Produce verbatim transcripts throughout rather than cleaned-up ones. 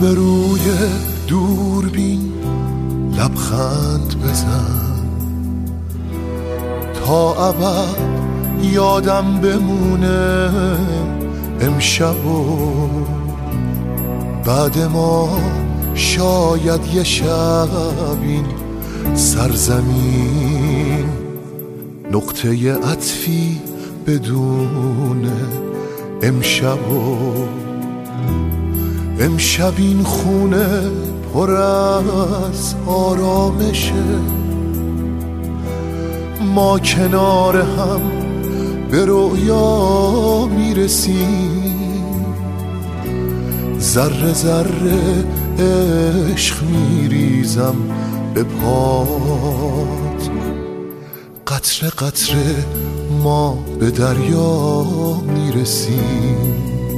روبروی دوربین لبخند بزن تا ابد یادم بمونه امشب و بعد ما شاید یه شب این سرزمین نقطه عطفی بدون امشب و امشب این خونه پر از آرامشه، ما کنار هم به رویا میرسیم، ذره ذره عشق میریزم به پات، قطره قطره ما به دریا میرسیم.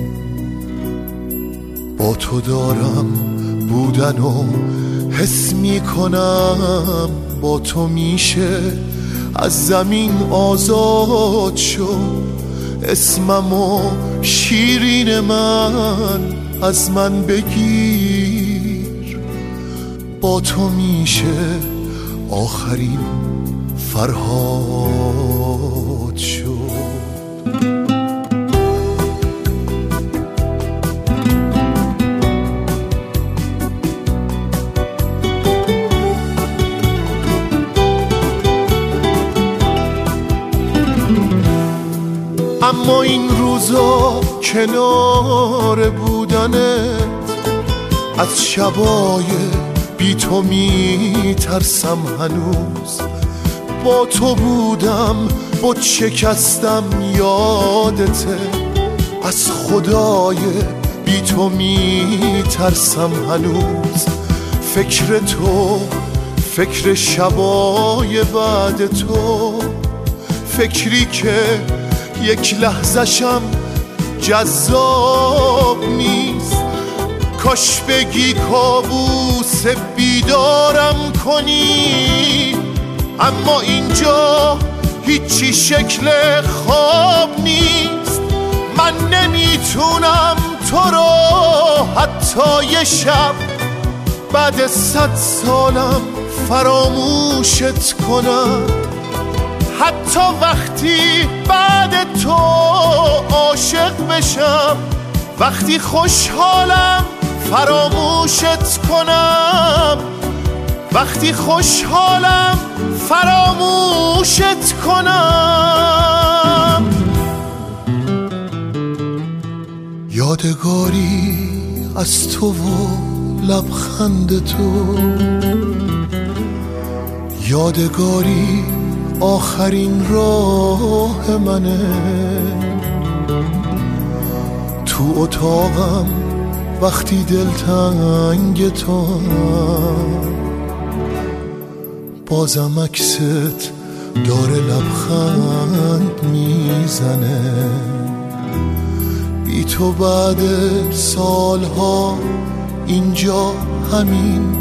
با تو دارم بودن و حس میکنم، با تو میشه از زمین آزاد شد، اسممو شیرین من از من بگیر، با تو میشه آخرین فرهاد شد. اما این روزا کنار بودنت از شبای بی تو می ترسم هنوز، با تو بودم بود شکستم یادته، از خدای بی تو می ترسم هنوز، فکر تو فکر شبای بعد تو، فکری که یک لحظه‌شم جذاب نیست، کاش بگی کابوس بیدارم کنی، اما اینجا هیچی شکل خواب نیست، من نمیتونم تو رو حتی یه شب بعد صد سالم فراموشت کنم، حتی وقتی بعد تو عاشق بشم، وقتی خوشحالم فراموشت کنم، وقتی خوشحالم فراموشت کنم. یادگاری از تو و لبخند تو، یادگاری آخرین راه منه، تو اتاقم وقتی دلتنگ تو بازم عکست داره لبخند میزنه، بی تو بعد سالها اینجا همین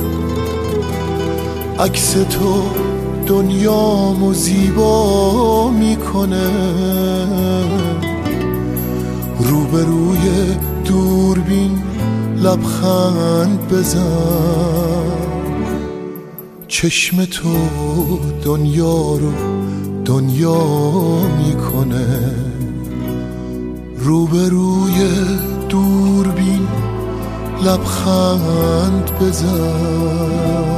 عکس تو دنیامو زیبا میکنه، روبروی دوربین لبخند بزن، چشم تو دنیا رو دنیا میکنه، روبروی دوربین لبخند بزن.